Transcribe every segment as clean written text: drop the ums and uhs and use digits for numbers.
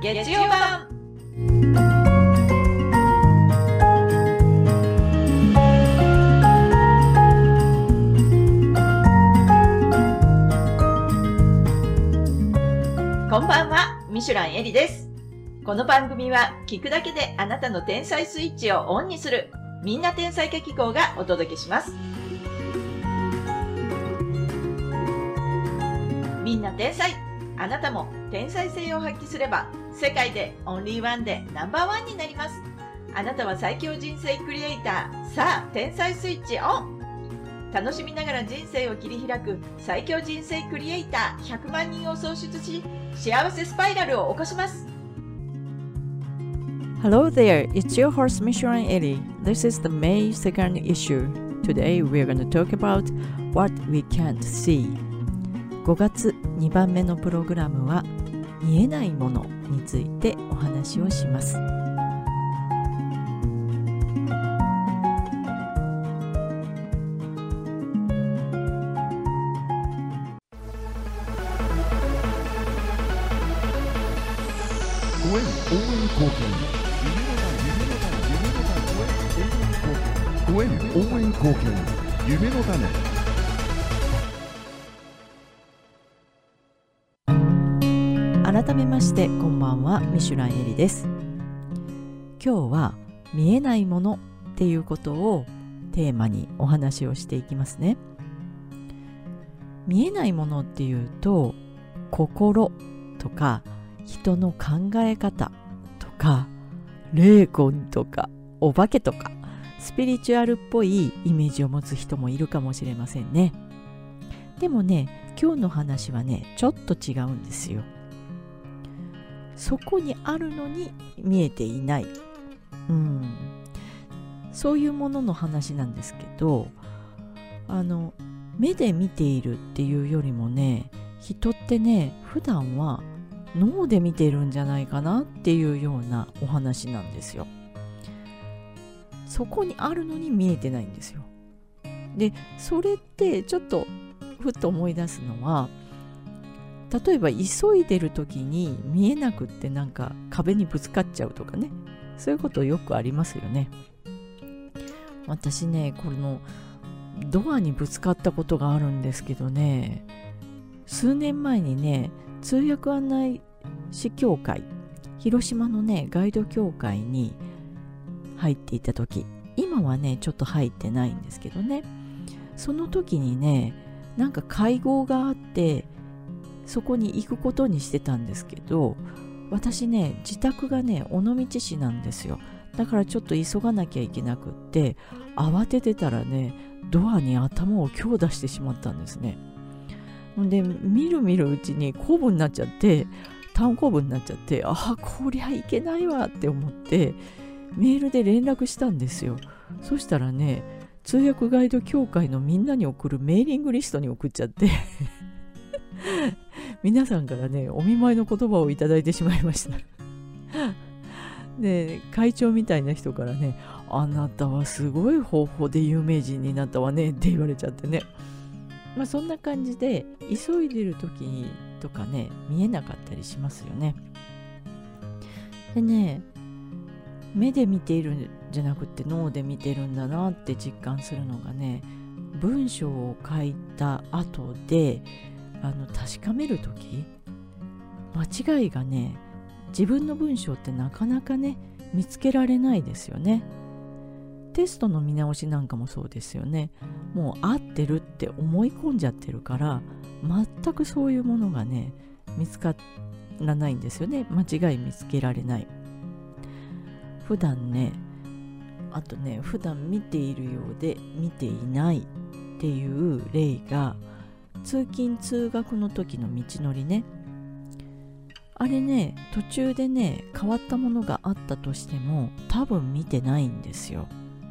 月曜版。こんばんは、ミシュランエリです。この番組は聞くだけであなたの天才スイッチをオンにするみんな天才家機構がお届けします。みんな天才、あなたも天才性を発揮すれば世界でオンリーワンでナンバーワンになります。あなたは最強人生クリエイター。さあ、天才スイッチオン。楽しみながら人生を切り開く最強人生クリエイター100万人を創出し、幸せスパイラルを起こします。 Hello there, it's your host Michelin Ellie. This is the May 2nd issue. Today we're going to talk about what we can't see. 5月2番目のプログラムは見えないものについてお話をします。 応援貢献夢の種。 改めましてこんばんは、ミシュランエリです。今日は見えないものっていうことをテーマにお話をしていきますね。見えないものっていうと、心とか人の考え方とか霊魂とかお化けとかスピリチュアルっぽいイメージを持つ人もいるかもしれませんね。でもね、今日の話はね、ちょっと違うんですよ。そこにあるのに見えていない、そういうものの話なんですけど、目で見ているっていうよりもね、人ってね、普段は脳で見てるんじゃないかなっていうようなお話なんですよ。そこにあるのに見えてないんですよ。で、それってちょっとふっと思い出すのは、例えば急いでる時に見えなくってなんか壁にぶつかっちゃうとかね、そういうことよくありますよね。私ね、このドアにぶつかったことがあるんですけどね、数年前にね、通訳案内士協会、広島のねガイド協会に入っていた時、今はねちょっと入ってないんですけどね、その時にね、なんか会合があってそこに行くことにしてたんですけど、私ね、自宅がね尾道市なんですよ。だからちょっと急がなきゃいけなくって、慌ててたらね、ドアに頭を強打してしまったんですね。で、みるみるうちに後部になっちゃって、単行部になっちゃって、こりゃいけないわって思ってメールで連絡したんですよ。そしたらね、通訳ガイド協会のみんなに送るメーリングリストに送っちゃって皆さんからね、お見舞いの言葉をいただいてしまいましたで、会長みたいな人からね、あなたはすごい方法で有名人になったわねって言われちゃってね。そんな感じで急いでる時とかね、見えなかったりしますよね。でね、目で見ているんじゃなくて脳で見てるんだなって実感するのがね、文章を書いた後で確かめる時、間違いがね、自分の文章ってなかなかね見つけられないですよね。テストの見直しなんかもそうですよね。もう合ってるって思い込んじゃってるから、全くそういうものがね見つからないんですよね。間違い見つけられない。普段ね、あとね、普段見ているようで見ていないっていう例が、通勤通学の時の道のりね、あれね、途中でね変わったものがあったとしても多分見てないんですよ。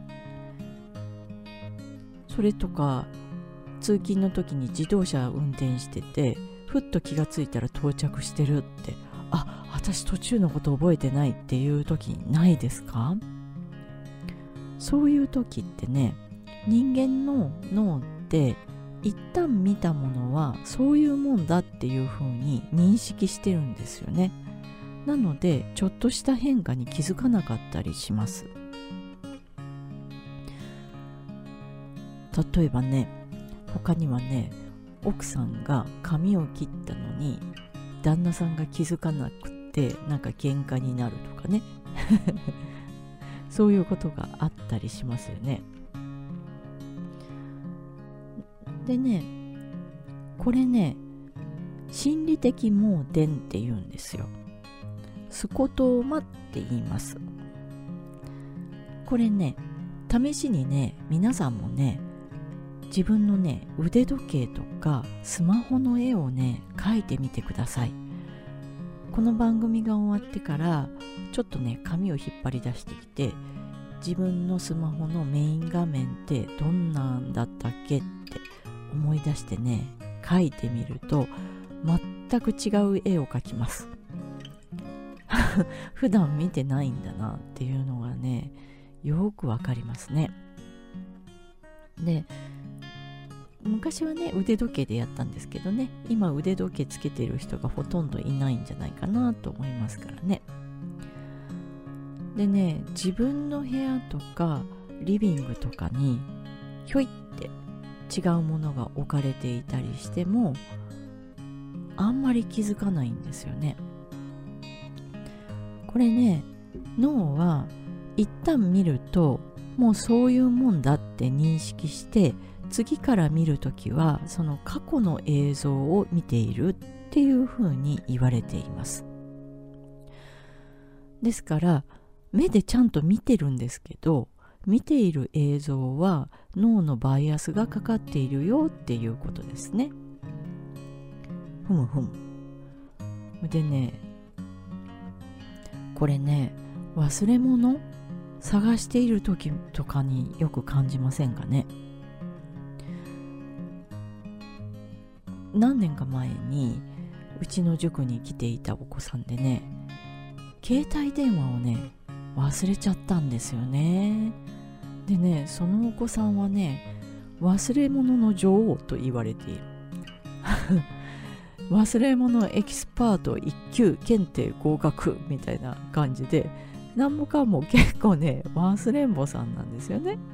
それとか、通勤の時に自動車運転してて、ふっと気がついたら到着してるって、私途中のこと覚えてないっていう時ないですか？そういう時ってね、人間の脳って一旦見たものはそういうもんだっていう風に認識してるんですよね。 なのでちょっとした変化に気づかなかったりします。例えばね、他にはね、奥さんが髪を切ったのに旦那さんが気づかなくてなんか喧嘩になるとかねそういうことがあったりしますよね。でね、これね、心理的盲点って言うんですよ。スコトーマって言います。これね、試しにね、皆さんもね、自分のね、腕時計とかスマホの絵をね、描いてみてください。この番組が終わってからちょっとね、紙を引っ張り出してきて、自分のスマホのメイン画面ってどんなんだったっけって思い出してね、描いてみると全く違う絵を描きます普段見てないんだなっていうのがね、よくわかりますね。で、昔はね、腕時計でやったんですけどね、今腕時計つけてる人がほとんどいないんじゃないかなと思いますからね。でね、自分の部屋とかリビングとかにひょいって違うものが置かれていたりしてもあんまり気づかないんですよね。これね、脳は一旦見るともうそういうもんだって認識して、次から見るときはその過去の映像を見ているっていうふうに言われています。ですから目でちゃんと見てるんですけど、見ている映像は脳のバイアスがかかっているよっていうことですね。ふむふむ。でね、これね、忘れ物探している時とかによく感じませんかね。何年か前にうちの塾に来ていたお子さんでね、携帯電話をね、忘れちゃったんですよね。でね、そのお子さんはね、忘れ物の女王と言われている忘れ物エキスパート1級検定合格みたいな感じで、何もかも結構ね、忘れんぼさんなんですよね。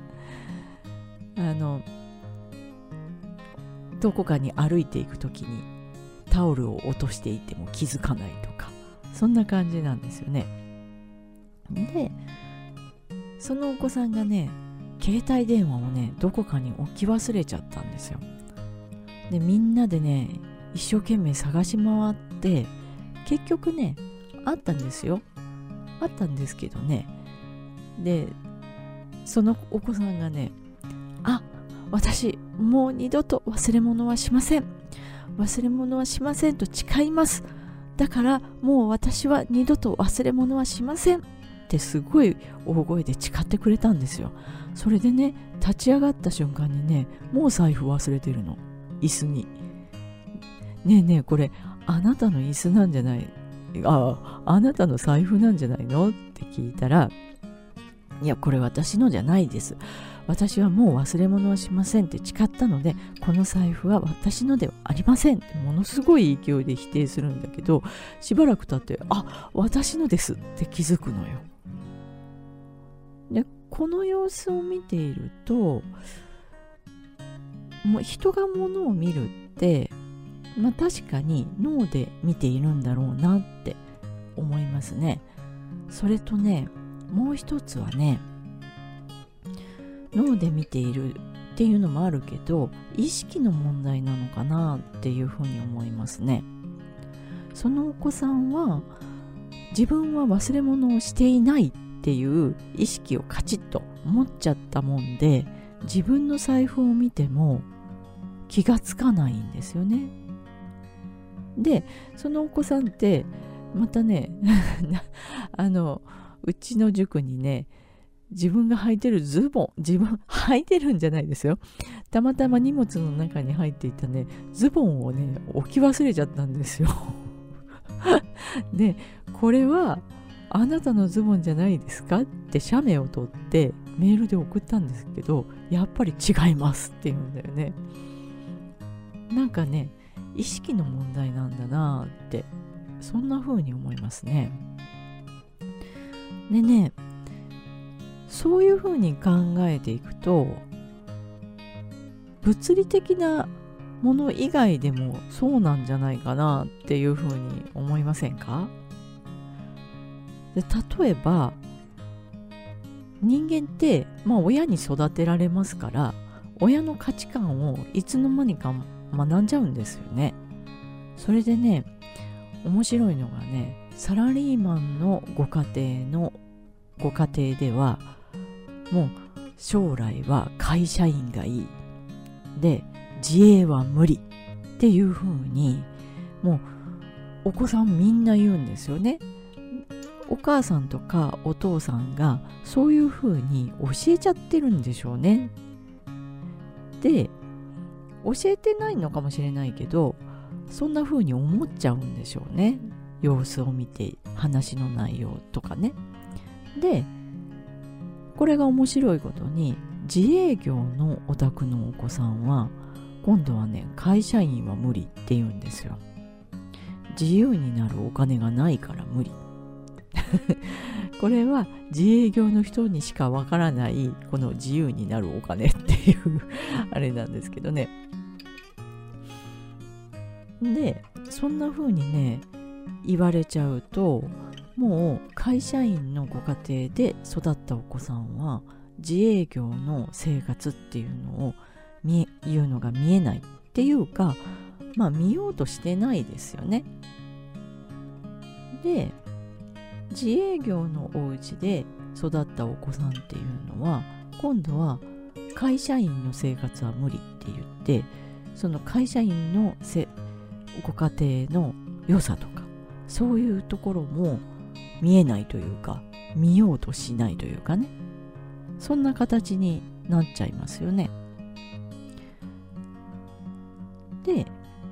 どこかに歩いていくときにタオルを落としていても気づかないとか、そんな感じなんですよね。で、そのお子さんがね、携帯電話をね、どこかに置き忘れちゃったんですよ。で、みんなでね、一生懸命探し回って、結局ね、あったんですよ。あったんですけどね。で、そのお子さんがね、私もう二度と忘れ物はしません。忘れ物はしませんと誓います。だからもう私は二度と忘れ物はしませんってすごい大声で誓ってくれたんですよ。それでね、立ち上がった瞬間にね、もう財布忘れてるの。椅子に。ねえねえ、これあなたの椅子なんじゃない？あなたの財布なんじゃないのって聞いたら、いや、これ私のじゃないです。私はもう忘れ物はしませんって誓ったので、この財布は私のではありませんってものすごい勢いで否定するんだけど、しばらく経って、私のですって気づくのよ。で、この様子を見ていると、もう人が物を見るって、確かに脳で見ているんだろうなって思いますね。それとね、もう一つはね、脳で見ているっていうのもあるけど、意識の問題なのかなっていうふうに思いますね。そのお子さんは自分は忘れ物をしていないっていう意識をカチッと持っちゃったもんで、自分の財布を見ても気がつかないんですよね。で、そのお子さんってまたねうちの塾にね、自分が履いてるズボン、自分履いてるんじゃないですよ。たまたま荷物の中に入っていたね、ズボンをね、置き忘れちゃったんですよ。で、これはあなたのズボンじゃないですかって写メを撮ってメールで送ったんですけど、やっぱり違いますって言うんだよね。なんかね、意識の問題なんだなってそんな風に思いますね。でね、そういう風に考えていくと、物理的なもの以外でもそうなんじゃないかなっていう風に思いませんか？で、例えば人間って親に育てられますから、親の価値観をいつの間にか学んじゃうんですよね。それでね、面白いのがね、サラリーマンのご家庭ではもう将来は会社員がいいで、自営は無理っていう風にもうお子さんみんな言うんですよね。お母さんとかお父さんがそういう風に教えちゃってるんでしょうね。で、教えてないのかもしれないけど、そんな風に思っちゃうんでしょうね。様子を見て、話の内容とかね。で、これが面白いことに、自営業のお宅のお子さんは今度はね、会社員は無理って言うんですよ。自由になるお金がないから無理これは自営業の人にしかわからないこの自由になるお金っていうあれなんですけどね。で、そんな風にね言われちゃうと、もう会社員のご家庭で育ったお子さんは自営業の生活っていうのが見えないっていうか、見ようとしてないですよね。で、自営業のお家で育ったお子さんっていうのは今度は会社員の生活は無理って言って、その会社員のご家庭の良さとかそういうところも見えないというか、見ようとしないというかね、そんな形になっちゃいますよね。で、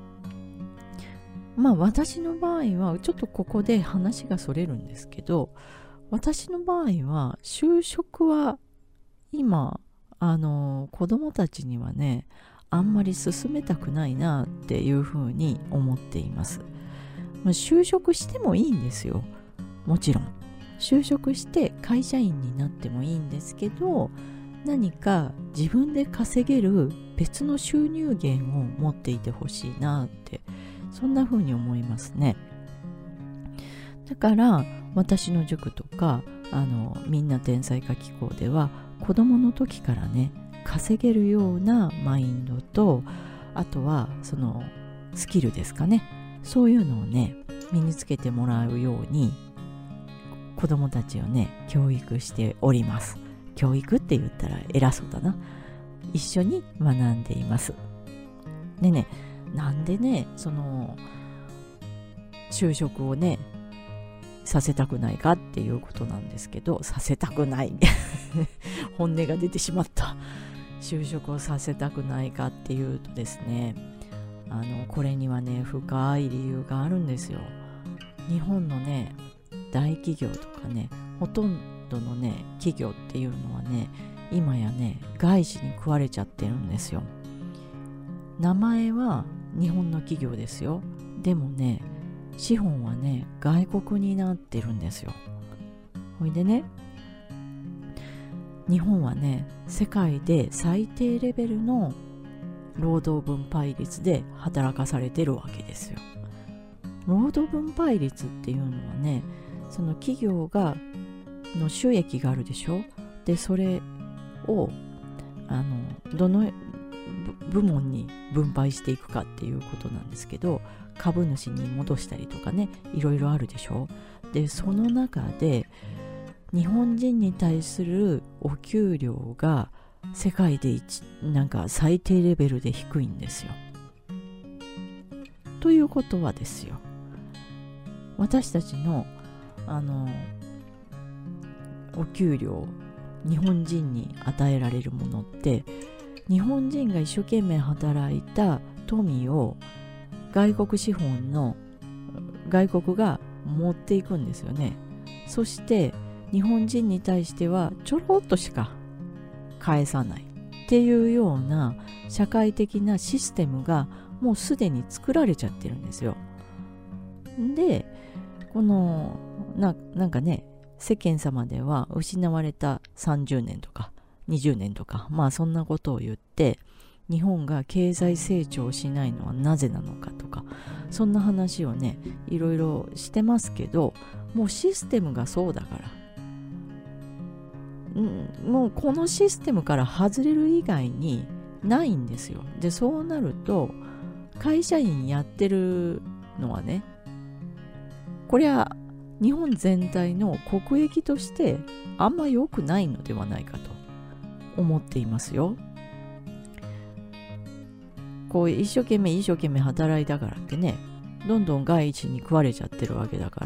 私の場合はちょっとここで話がそれるんですけど、私の場合は就職は今子供たちにはねあんまり進めたくないなっていうふうに思っています。就職してもいいんですよ。もちろん就職して会社員になってもいいんですけど、何か自分で稼げる別の収入源を持っていてほしいなって、そんな風に思いますね。だから私の塾とかみんな天才家機構では子供の時からね稼げるようなマインドと、あとはそのスキルですかね、そういうのをね身につけてもらうように子供たちをね教育しております。教育って言ったら偉そうだな。一緒に学んでいます。でね、なんでねその就職をねさせたくないかっていうことなんですけど、させたくない本音が出てしまった。就職をさせたくないかっていうとですね、これにはね深い理由があるんですよ。日本のね大企業とかね、ほとんどのね企業っていうのはね今やね外資に食われちゃってるんですよ。名前は日本の企業ですよ。でもね資本はね外国になってるんですよ。ほいでね、日本はね世界で最低レベルの労働分配率で働かされてるわけですよ。労働分配率っていうのはね、その企業の収益があるでしょ。でそれをどの部門に分配していくかっていうことなんですけど、株主に戻したりとかね、いろいろあるでしょ。でその中で日本人に対するお給料が世界でなんか最低レベルで低いんですよ。ということはですよ、私たちのお給料、日本人に与えられるものって日本人が一生懸命働いた富を外国が持っていくんですよね。そして日本人に対してはちょろっとしか返さないっていうような社会的なシステムがもうすでに作られちゃってるんですよ。 でこのなんかね、世間様では失われた30年とか20年とか、まあそんなことを言って、日本が経済成長しないのはなぜなのかとか、そんな話をねいろいろしてますけど、もうシステムがそうだから、もうこのシステムから外れる以外にないんですよ。でそうなると会社員やってるのはね、これは日本全体の国益としてあんま良くないのではないかと思っていますよ。こう一生懸命働いたからってね、どんどん外一に食われちゃってるわけだから、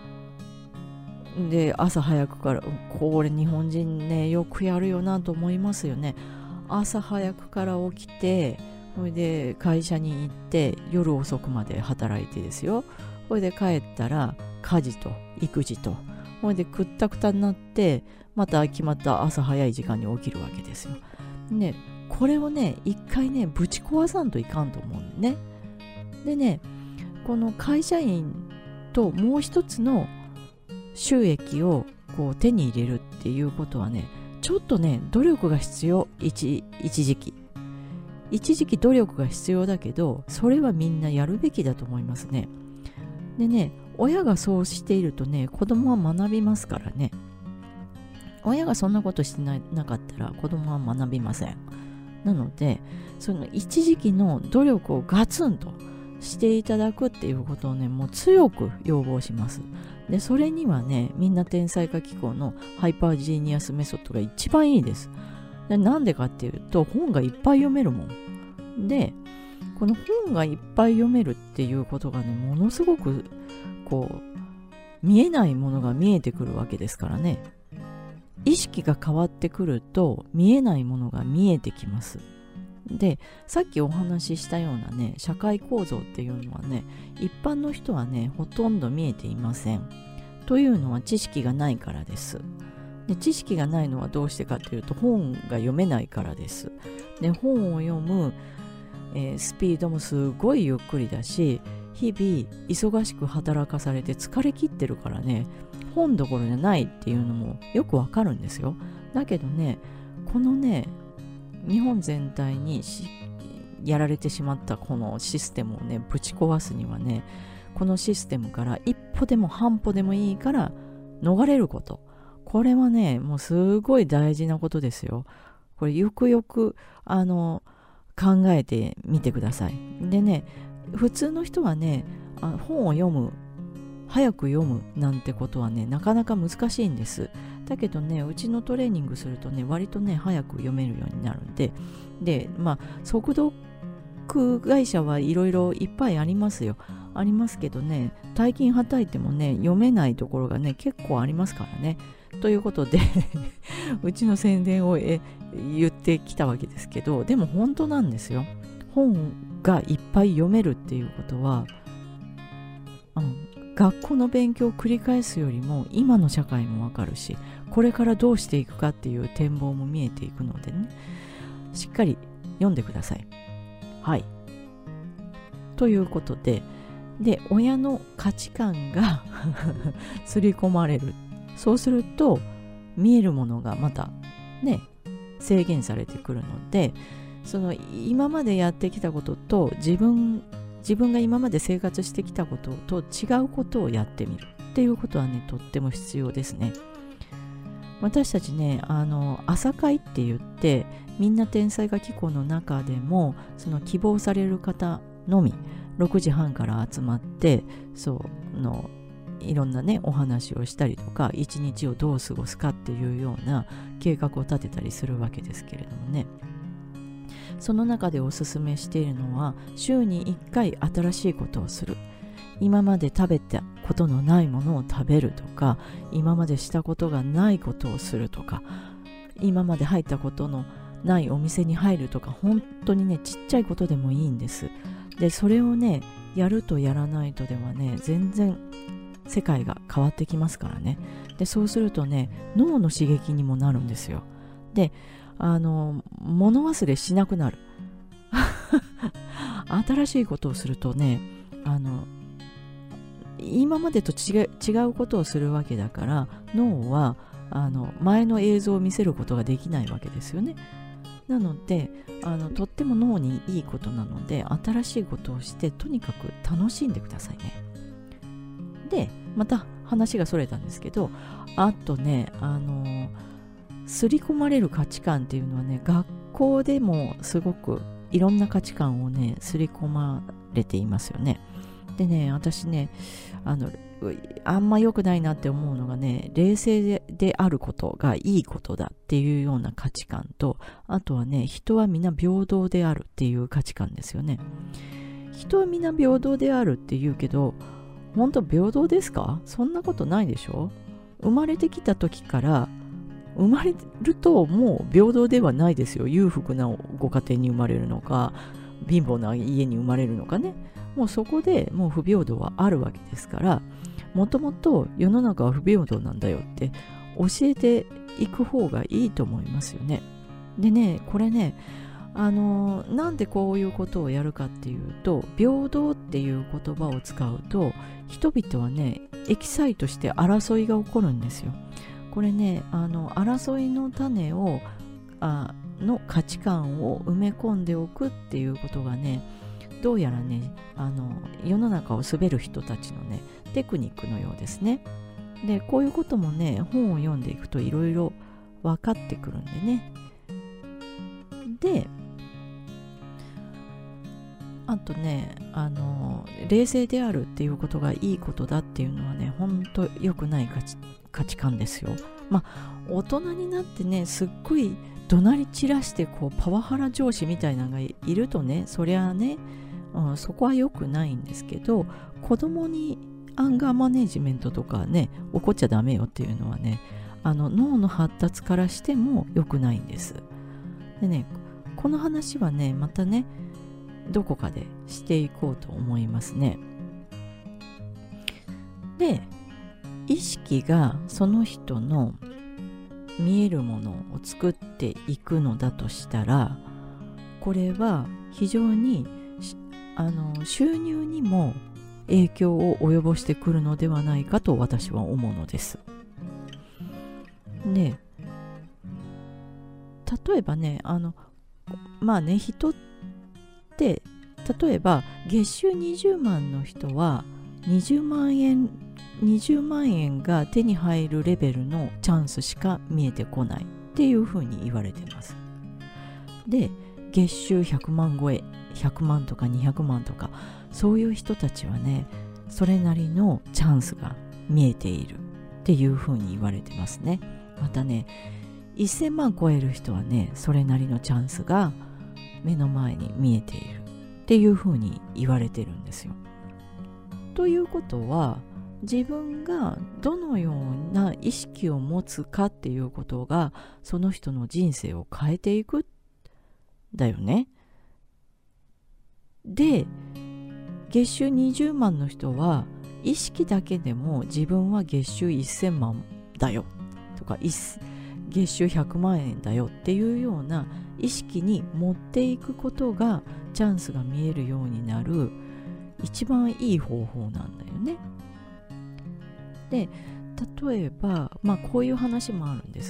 で朝早くから、これ日本人ねよくやるよなと思いますよね。朝早くから起きて、それで会社に行って夜遅くまで働いてですよ。それで帰ったら家事と育児と、それでくったくたになってまた決まった朝早い時間に起きるわけですよ。ね、これをね一回ねぶち壊さんといかんと思うんね。でね、この会社員ともう一つの収益をこう手に入れるっていうことはね、ちょっとね努力が必要。一時期努力が必要だけど、それはみんなやるべきだと思いますね。でね、親がそうしているとね、子供は学びますからね。親がそんなことしてなかったら子供は学びません。なので、その一時期の努力をガツンとしていただくっていうことをね、もう強く要望します。で、それにはね、みんな天才化機構のハイパージーニアスメソッドが一番いいです。で、なんでかっていうと、本がいっぱい読めるもん。で、この本がいっぱい読めるっていうことがね、ものすごくこう見えないものが見えてくるわけですからね。意識が変わってくると見えないものが見えてきます。で、さっきお話ししたようなね、社会構造っていうのはね、一般の人はね、ほとんど見えていません。というのは知識がないからです。で、知識がないのはどうしてかというと、本が読めないからです。で、本を読むスピードもすごいゆっくりだし、日々忙しく働かされて疲れ切ってるからね、本どころじゃないっていうのもよくわかるんですよ。だけどね、このね、日本全体にやられてしまったこのシステムをね、ぶち壊すにはね、このシステムから一歩でも半歩でもいいから逃れること、これはね、もうすごい大事なことですよ。これよくよく考えてみてください。でね、普通の人はね、本を読む、早く読むなんてことはね、なかなか難しいんです。だけどね、うちのトレーニングするとね、割とね、早く読めるようになるんで、で、まあ、速読会社はいろいろいっぱいありますよ。ありますけどね、大金はたいてもね、読めないところがね、結構ありますからね。ということでうちの宣伝を言ってきたわけですけど、でも本当なんですよ。本がいっぱい読めるっていうことは、学校の勉強を繰り返すよりも今の社会もわかるし、これからどうしていくかっていう展望も見えていくのでね、しっかり読んでください。はい。ということで、親の価値観が刷り込まれる。そうすると見えるものがまたね、制限されてくるので、その今までやってきたことと自分が今まで生活してきたことと違うことをやってみるっていうことはね、とっても必要ですね。私たちね、朝会って言って、みんな天才化機構の中でもその希望される方のみ6時半から集まって、いろんなねお話をしたりとか、一日をどう過ごすかっていうような計画を立てたりするわけですけれどもね、その中でおすすめしているのは、週に1回新しいことをする。今まで食べたことのないものを食べるとか、今までしたことがないことをするとか、今まで入ったことのないお店に入るとか、本当にね、ちっちゃいことでもいいんです。で、それをね、やるとやらないとではね、全然世界が変わってきますからね。で、そうするとね、脳の刺激にもなるんですよ。で、物忘れしなくなる。 今までと違うことをするわけだから、脳は前の映像を見せることができないわけですよね。なのでとっても脳にいいことなので、新しいことをしてとにかく楽しんでくださいね。でまた話がそれたんですけど、あとね刷り込まれる価値観っていうのはね、学校でもすごくいろんな価値観をね刷り込まれていますよね。でね、私ねあんま良くないなって思うのがね、冷静であることがいいことだっていうような価値観と、あとはね、人は皆平等であるっていう価値観ですよね。人は皆平等であるって言うけど、本当平等ですか？そんなことないでしょ。生まれてきた時から生まれるともう平等ではないですよ。裕福なご家庭に生まれるのか、貧乏な家に生まれるのかね。もうそこでもう不平等はあるわけですから、もともと世の中は不平等なんだよって教えていく方がいいと思いますよね。でね、これね、なんでこういうことをやるかっていうと、平等っていう言葉を使うと、人々はね、エキサイトして争いが起こるんですよ。これね、争いの種をの価値観を埋め込んでおくっていうことがね、どうやらね、世の中を滑る人たちのね、テクニックのようですね。で、こういうこともね、本を読んでいくといろいろ分かってくるんでね。で、あとね、冷静であるっていうことがいいことだっていうのはね、ほんと良くない価値観ですよ。まあ、大人になってね、すっごい怒鳴り散らしてこうパワハラ上司みたいなのがいるとね、そりゃあね、そこは良くないんですけど、子供にアンガーマネジメントとかね、怒っちゃダメよっていうのはね、脳の発達からしても良くないんです。でね、この話はね、またね、どこかでしていこうと思いますね。で、意識がその人の見えるものを作っていくのだとしたら、これは非常に収入にも影響を及ぼしてくるのではないかと私は思うのです。で、例えばね、まあね、人って例えば月収20万の人は20万円が手に入るレベルのチャンスしか見えてこないっていうふうに言われてます。で、月収100万超え、100万とか200万とか、そういう人たちはね、それなりのチャンスが見えているっていうふうに言われてますね。またね、1000万超える人はね、それなりのチャンスが目の前に見えているっていうふうに言われてるんですよ。ということは、自分がどのような意識を持つかっていうことが、その人の人生を変えていくんだよね。で、月収20万の人は意識だけでも自分は月収1000万だよとか月収100万円だよっていうような意識に持っていくことがチャンスが見えるようになる一番いい方法なんだよね。で、例えば、まあこういう話もあるんです。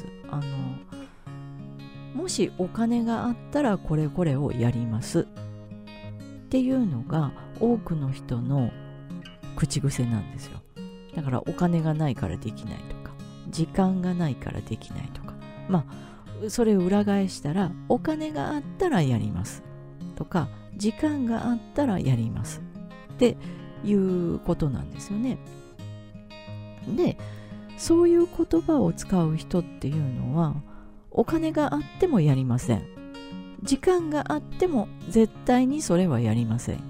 もしお金があったらこれをやりますっていうのが多くの人の口癖なんですよ。だからお金がないからできないとか、時間がないからできないとか、まあそれを裏返したら、お金があったらやりますとか、時間があったらやりますっていうことなんですよね。で、そういう言葉を使う人っていうのは、お金があってもやりません。時間があっても絶対にそれはやりません。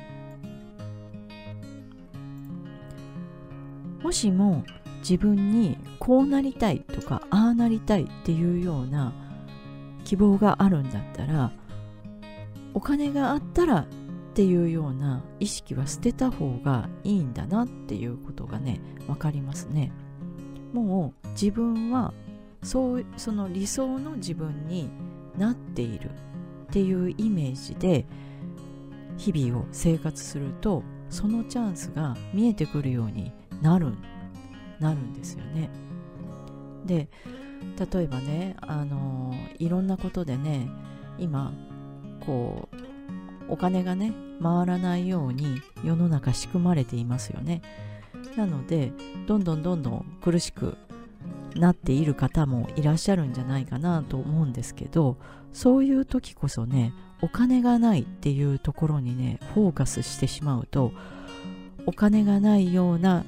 もしも自分にこうなりたいとかああなりたいっていうような希望があるんだったら、お金があったらっていうような意識は捨てた方がいいんだなっていうことがね、わかりますね。もう自分はその理想の自分になっているっていうイメージで日々を生活すると、 そのチャンスが見えてくるようになるんですよね。で、例えばね、いろんなことでね、今こうお金がね回らないように世の中仕組まれていますよね。なのでどんどん苦しくなっている方もいらっしゃるんじゃないかなと思うんですけど、そういう時こそね、お金がないっていうところにねフォーカスしてしまうと、お金がないような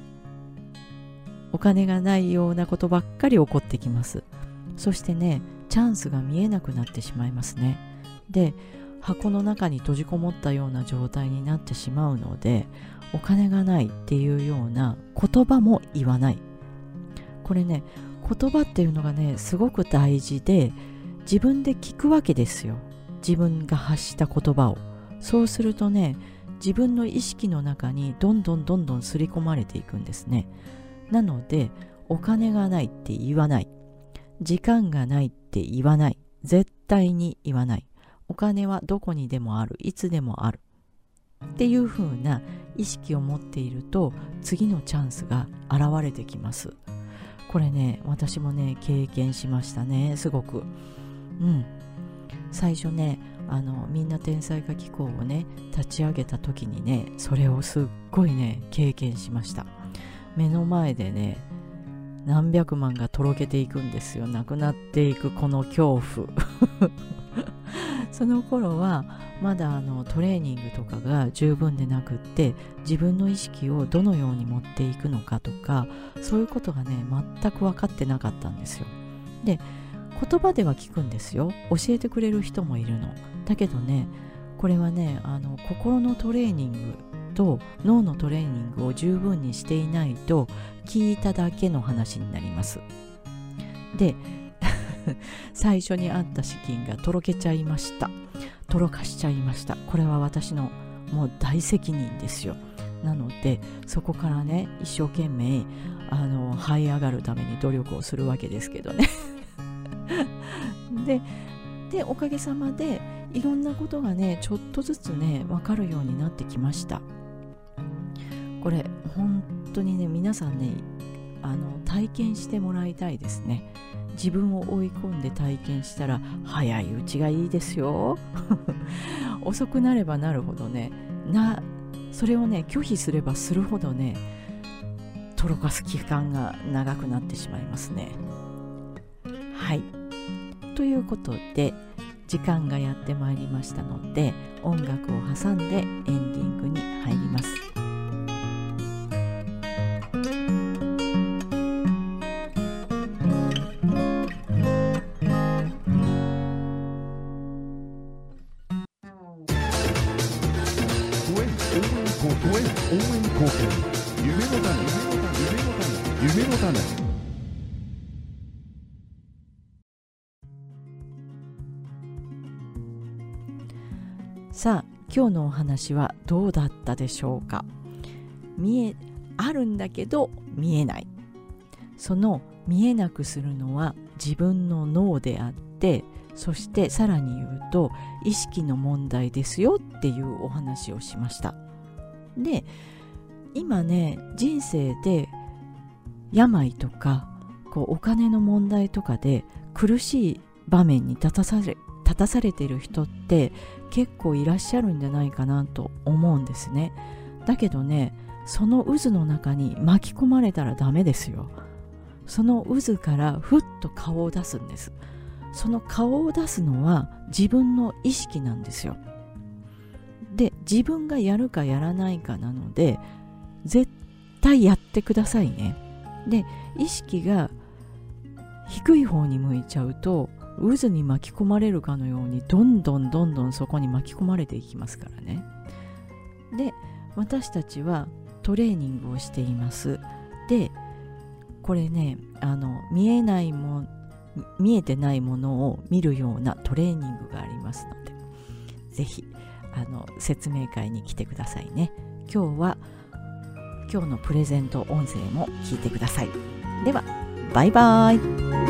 ことばっかり起こってきます。そしてね、チャンスが見えなくなってしまいますね。で、箱の中に閉じこもったような状態になってしまうので、お金がないっていうような言葉も言わない。これね、言葉っていうのがねすごく大事で、自分で聞くわけですよ。自分が発した言葉を。そうするとね、自分の意識の中にどんどん刷り込まれていくんですね。なので、お金がないって言わない、時間がないって言わない、絶対に言わない、お金はどこにでもある、いつでもあるっていう風な意識を持っていると、次のチャンスが現れてきます。これね、私もね経験しましたね、すごく。最初ね、みんな天才化機構をね立ち上げた時にね、それをすっごいね経験しました。目の前でね、何百万がとろけていくんですよ。なくなっていくこの恐怖その頃はまだトレーニングとかが十分でなくって、自分の意識をどのように持っていくのかとか、そういうことがね全く分かってなかったんですよ。で、言葉では聞くんですよ。教えてくれる人もいるの。だけどね、これはね心のトレーニングと脳のトレーニングを十分にしていないと、聞いただけの話になります。で最初にあった資金がとろけちゃいました。とろかしちゃいました。これは私のもう大責任ですよ。なのでそこからね一生懸命這い上がるために努力をするわけですけどねでおかげさまでいろんなことがねちょっとずつね分かるようになってきました。これ本当にね皆さんね体験してもらいたいですね。自分を追い込んで体験したら早いうちがいいですよ遅くなればなるほどね、それをね拒否すればするほどねとろかす期間が長くなってしまいますね。はい、ということで時間がやってまいりましたので、音楽を挟んでエンディングに入ります。さあ、今日のお話はどうだったでしょうか。あるんだけど見えない。その見えなくするのは自分の脳であって、そしてさらに言うと意識の問題ですよっていうお話をしました。で、今ね人生で病とかお金の問題とかで苦しい場面に立たされている人って結構いらっしゃるんじゃないかなと思うんですね。だけどね、その渦の中に巻き込まれたらダメですよ。その渦からふっと顔を出すんです。その顔を出すのは自分の意識なんですよ。で、自分がやるかやらないかなので絶対やってくださいね。で、意識が低い方に向いちゃうと渦に巻き込まれるかのようにどんどんそこに巻き込まれていきますからね。で、私たちはトレーニングをしています。で、これね見えてないものを見るようなトレーニングがありますので、ぜひ説明会に来てくださいね。今日のプレゼント音声も聞いてください。ではバイバイ。